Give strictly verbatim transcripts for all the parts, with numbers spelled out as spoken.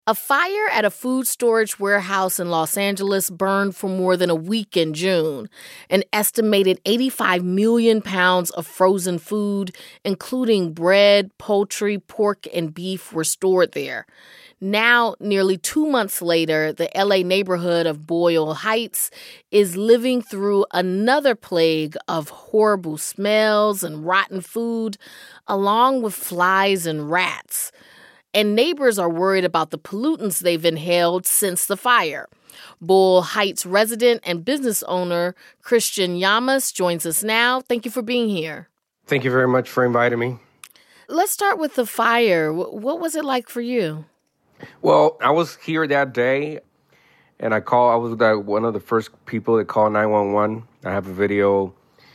A fire at a food storage warehouse in Los Angeles burned for more than a week in June. An estimated eighty-five million pounds of frozen food, including bread, poultry, pork, and beef, were stored there. Now, nearly two months later, the L A neighborhood of Boyle Heights is living through another plague of horrible smells and rotten food, along with flies and rats. And neighbors are worried about the pollutants they've inhaled since the fire. Boyle Heights resident and business owner Christian Llamas joins us now. Thank you for being here. Thank you very much for inviting me. Let's start with the fire. What was it like for you? Well, I was here that day, and I call. I was the, one of the first people that called nine one one. I have a video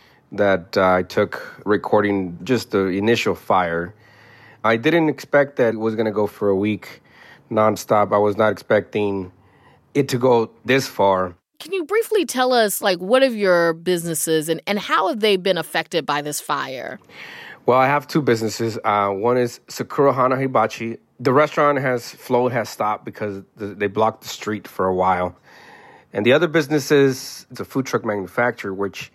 that uh, I took recording just the initial fire. I didn't expect that it was going to go for a week nonstop. I was not expecting it to go this far. Can you briefly tell us, like, what of your businesses and, and how have they been affected by this fire? Well, I have two businesses. Uh, one is Sakura Hana Hibachi. The restaurant has flow has stopped because the, they blocked the street for a while. And the other business is it's a food truck manufacturer, which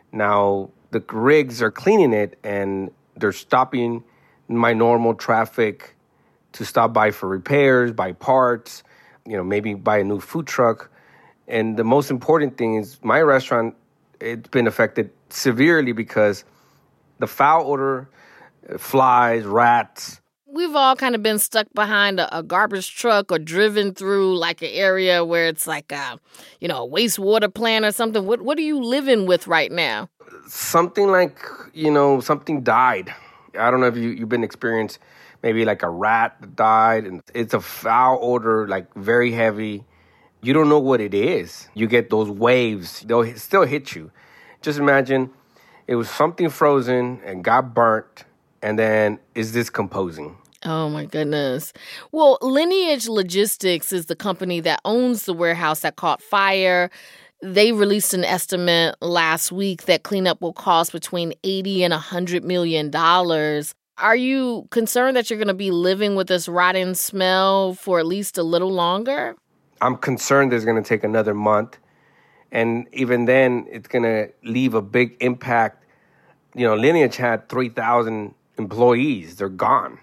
now the rigs are cleaning it and they're stopping my normal traffic to stop by for repairs, buy parts, you know, maybe buy a new food truck. And the most important thing is my restaurant, it's been affected severely because the foul odor, flies, rats. We've all kind of been stuck behind a, a garbage truck or driven through like an area where it's like a, you know, a wastewater plant or something. What what are you living with right now? Something like, you know, something died. I don't know if you, you've been experienced maybe like a rat that died, and it's a foul odor, like very heavy. You don't know what it is. You get those waves. They'll still hit you. Just imagine it was something frozen and got burnt and then is decomposing. Oh, my goodness. Well, Lineage Logistics is the company that owns the warehouse that caught fire. They released an estimate last week that cleanup will cost between eighty and one hundred million dollars. Are you concerned that you're going to be living with this rotten smell for at least a little longer? I'm concerned it's going to take another month. And even then, it's going to leave a big impact. You know, Lineage had three thousand employees. They're gone,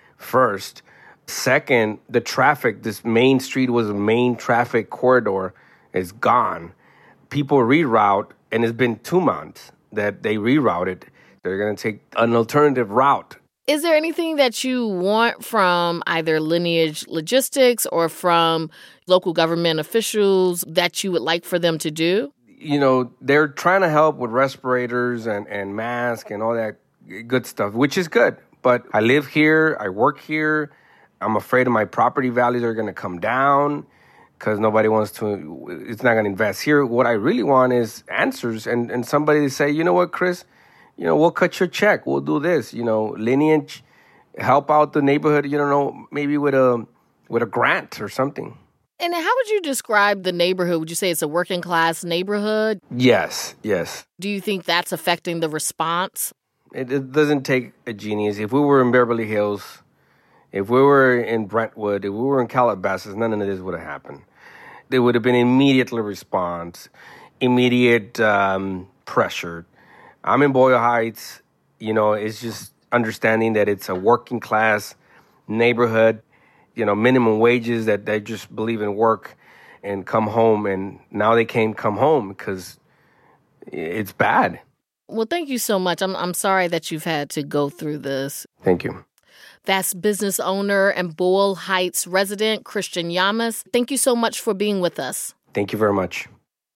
first. Second, the traffic, this main street was a main traffic corridor, is gone. People reroute, and it's been two months that they rerouted. They're going to take an alternative route. Is there anything that you want from either Lineage Logistics or from local government officials that you would like for them to do? You know, they're trying to help with respirators and, and masks and all that good stuff, which is good. But I live here. I work here. I'm afraid of my property values are going to come down because nobody wants to, it's not going to invest here. What I really want is answers and, and somebody to say, you know what, Chris, you know, we'll cut your check. We'll do this, you know, Lineage, help out the neighborhood, you know, maybe with a with a grant or something. And how would you describe the neighborhood? Would you say it's a working class neighborhood? Yes, yes. Do you think that's affecting the response? It, it doesn't take a genius. If we were in Beverly Hills, if we were in Brentwood, if we were in Calabasas, none of this would have happened. There would have been immediate response, immediate um, pressure. I'm in Boyle Heights. You know, it's just understanding that it's a working class neighborhood, you know, minimum wages, that they just believe in work and come home. And now they can't come home because it's bad. Well, thank you so much. I'm I'm sorry that you've had to go through this. Thank you. That's business owner and Boyle Heights resident Christian Llamas. Thank you so much for being with us. Thank you very much.